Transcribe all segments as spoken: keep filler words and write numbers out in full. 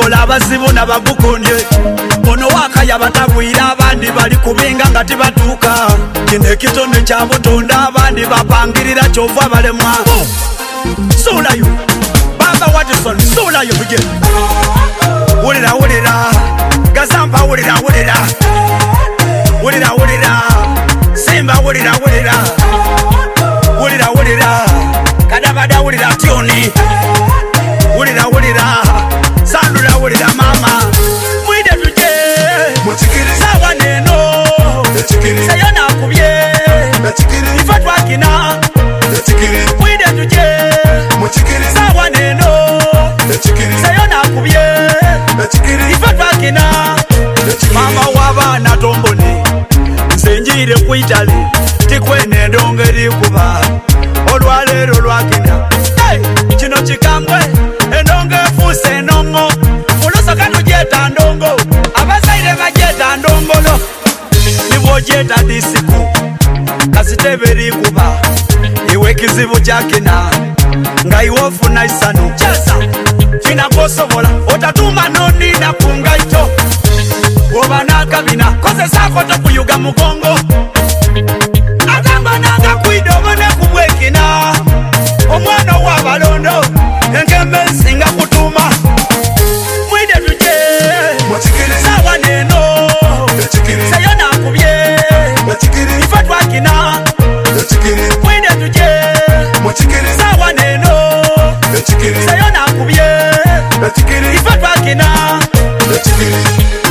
kola abazibu nabagukondye ono wakaya batagwira abandi bali kubinga nga tibatuuka kino ekitonde kya butonda abandi bapangirira kyova balemwa suulayo baba Watson suulayo buje wulira wulira Gazamba wulira wulira wulira wulira Simba wulira wulira wulira wulira Kadabada wulira Tioni wulira wulira Sandura wulira mama mwide tuje muchikiri sawa neno muchikiri sayona kubye muchikiri ifatwa kina muchikiri mwide tuje muchikiri sawa neno muchikiri sayona kubye muchikiri ifatwa kina mama wabana tomboni nzenjire kuitali tikwene ndongeri kuba olwalero lwakina hey! Kino kikambwe endongo efuse enongo oluso kanujeta ndongo abazaire bajeta ndongolo nibwojeta disiku kasiteberi kuba iwe kizibu kyakina nga iwe ofuna isanu kyesa kinakosobola otatuma nonina kungaito oba nakabina kozesako tokuyuga mugongo agamba nanga kwidobone kubwekina omwana w'abalondo engembe nsinga kutuma mwide tuje muchikiri sawa neno muchikiri sayona kubye muchikiri ifatwa kina muchikiri mwide tuje muchikiri sawa neno muchikiri sayona kubye muchikiri ifatwa kina muchikiri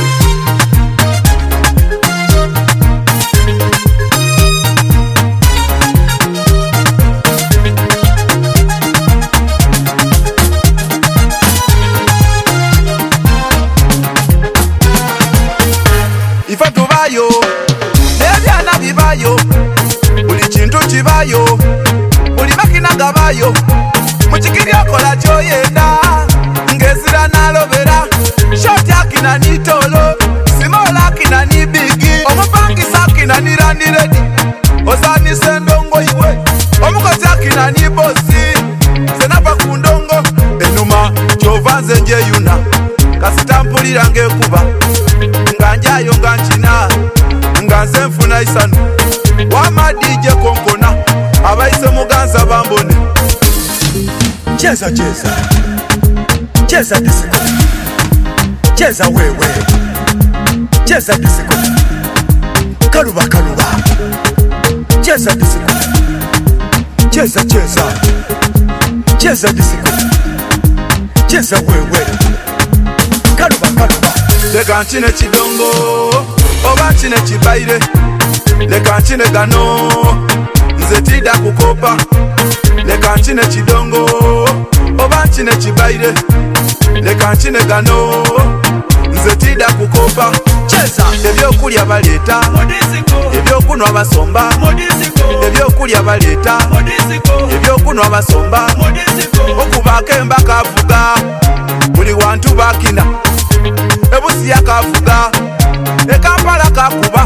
ifatu bayo nebyana bibayo buli kintu kibayo buli makinaga bayo muchikiri okola kyoyenda ngezira nalobera shoti akina nitolo simola akina ni bigi omupangisa akina ni randiredi osanise ndongo iwe omukozi akina ni bosi senapa ku ndongo enuma kyovanze njeyuna kasitampulira ngekuba nga njayo nga nkina nga nze nfuna isanu wamadije konkona abayise muganza bambone cheza cheza cheza disiko cheza wewe cheza disiko kaluba kaluba cheza disiko cheza cheza cheza disiko cheza wewe kaluba kaluba leka nkine kidongo oba nkine kibaire leka nkine gano nze tida kukopa leka nkine kidongo oba nkine kibaire leka nkine gano nze tida kukopa cheza ebyokulya baleeta ebyokunwa basomba ebyokulya baleeta ebyokunwa basomba okubaako embaka avuga buli wantu bakina ebusi yakavuga ekampala kakuba